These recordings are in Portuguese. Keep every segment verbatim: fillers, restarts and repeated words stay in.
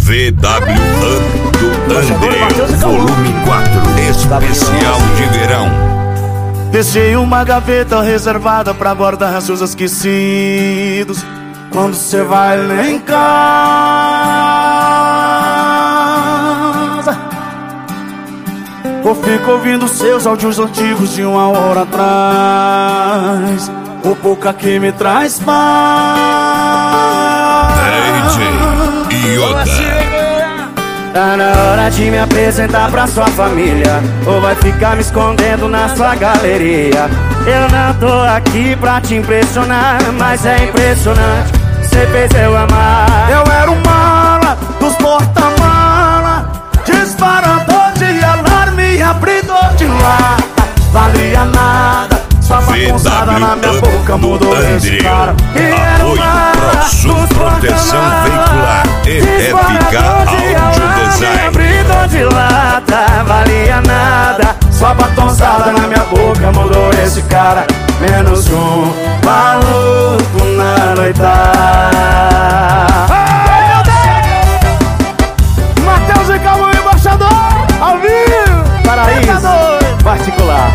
V W Up do André, volume quatro, especial de verão. Deixei uma gaveta reservada pra guardar seus esquecidos. Quando cê vai lá em casa, eu fico ouvindo seus áudios antigos de uma hora atrás. O pouca que me traz paz. D J Yoda. Tá na hora de me apresentar pra sua família, ou vai ficar me escondendo na sua galeria. Eu não tô aqui pra te impressionar, mas é impressionante, cê fez eu amar. Eu era o mala dos porta-mala, disparador de alarme, abridor de lata. Valia nada, sua bagunçada na minha boca mudou esse cara. E era o mala dos proteção veicular e Réplica Áudio Design. Abridor de lata, valia nada, sua batonzada na minha boca mudou esse cara. Menos um maluco na noitada. Matheus e Calma, o embaixador, ao vivo, Paraíso particular.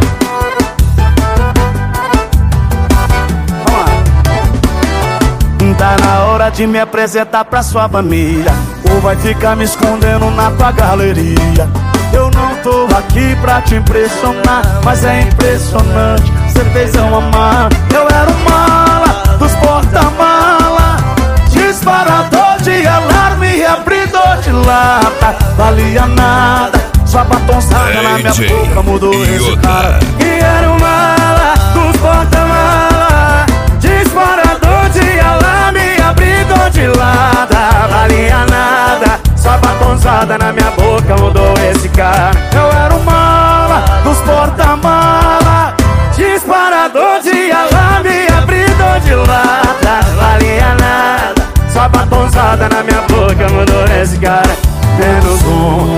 Vamos lá. Tá na hora de me apresentar pra sua família, ou vai ficar me escondendo na tua galeria. Eu não tô aqui pra te impressionar, mas é impressionante, cê fez eu amar. Eu era o mala dos porta-mala, disparador de alarme, abridor de lata. Valia nada, sua batonçada na minha boca mudou esse cara. E era o mala dos porta-mala, disparador de alarme, abridor de lata. Valia nada, sua batonzada na minha boca mudou esse cara. Eu era o mala dos porta-mala, disparador de alarme, abridor de lata. Valia nada, sua batonzada na minha boca mudou esse cara. Menos um